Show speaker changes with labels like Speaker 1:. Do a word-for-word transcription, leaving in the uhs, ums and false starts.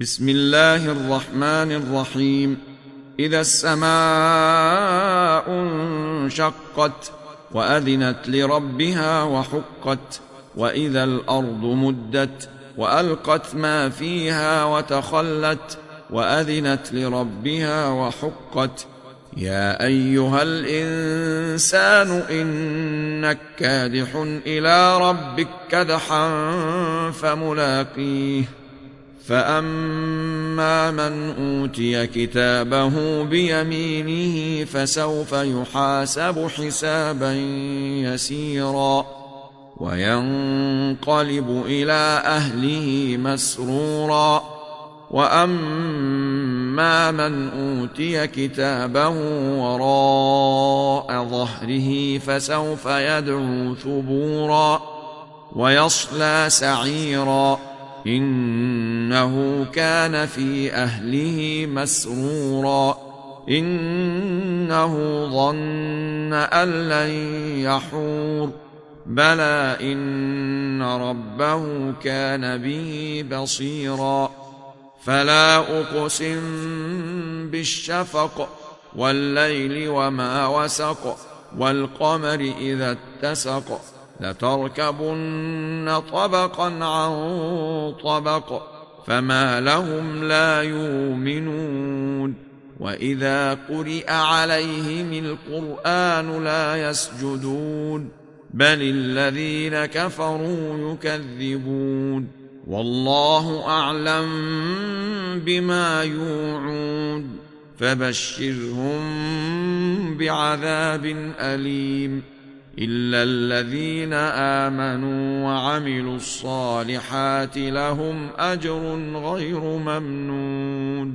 Speaker 1: بسم الله الرحمن الرحيم. إذا السماء انشقت وأذنت لربها وحقت، وإذا الأرض مدت وألقت ما فيها وتخلت، وأذنت لربها وحقت. يا أيها الإنسان إنك كادح إلى ربك كدحا فملاقيه. فأما من أوتي كتابه بيمينه فسوف يحاسب حسابا يسيرا، وينقلب إلى أهله مسرورا. وأما من أوتي كتابه وراء ظهره فسوف يدعو ثبورا ويصلى سعيرا، إنه كان في أهله مسرورا، إنه ظن أن لن يحور. بلى إن ربه كان به بصيرا. فلا أقسم بالشفق والليل وما وسق، والقمر إذا اتسق، لتركبن طبقا عن طبق، فما لهم لا يؤمنون. وإذا قرئ عليهم القرآن لا يسجدون، بل الذين كفروا يكذبون. والله أعلم بما يوعون، فبشرهم بعذاب أليم، إلا الذين آمنوا وعملوا الصالحات لهم أجر غير ممنون.